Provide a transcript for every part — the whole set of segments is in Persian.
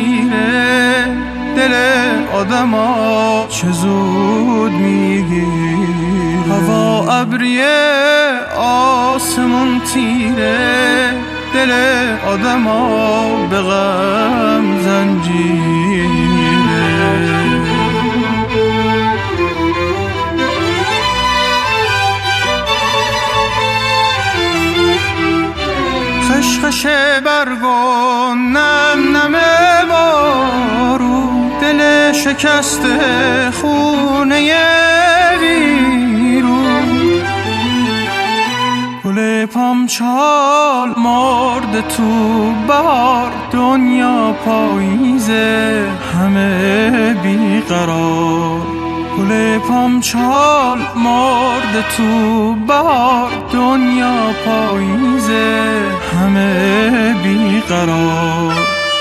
تیره دل آدما چه زود میگیره. هوا ابریه آسمون تیره دل آدما به غم زنجیره. خشخش برگو نم نم بارو دل شکسته خونه ویرون. گل پامچال مرده تو بهار دنیا پاییزه همه بیقرار. گل پامچال مرده تو بهار دنیا پاییزه همه بیقرار.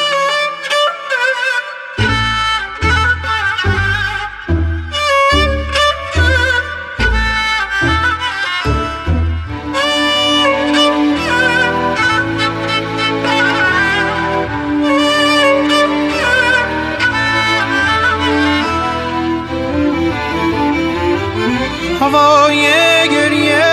هوای گریه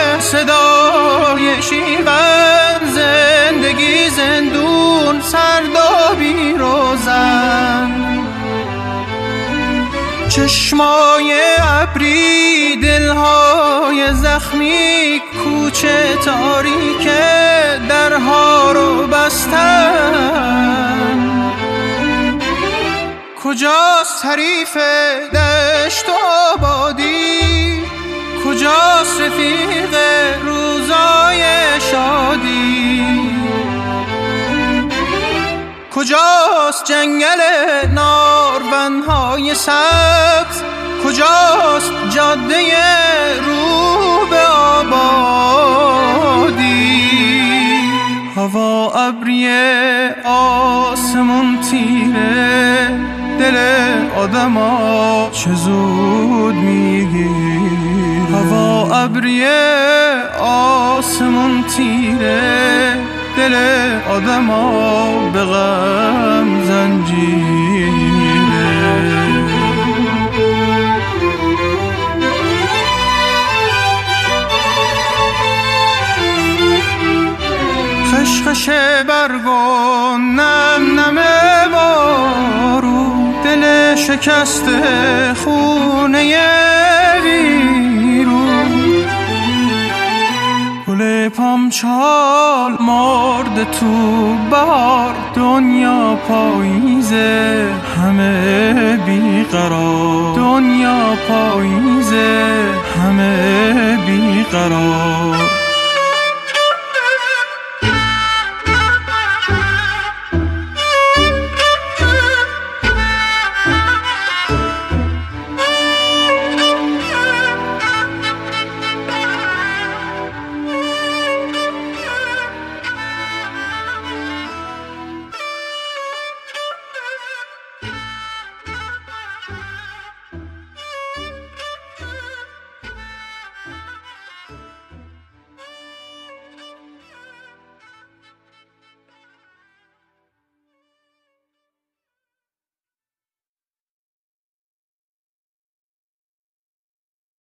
صدای شیون زندگی زندون سردابی روزن. چشمای ابری دلهای زخمی کوچه تاریک درها رو بستن. کجاست حریف دشت و آبادی کجاست رفیق روزای شادی. کجاست جنگل نارونهای سبز کجاست جاده رو به آبادی. هوا ابریه آسمون تیره دل آدما چه زود میگیره. هوا ابریه آسمون تیره دل آدما به غم زنجیره. خشخش برگو نم نم بارو دل شکسته خونه ویرون. گل پامچال مرده تو بهار دنیا پاییزه همه بیقرار.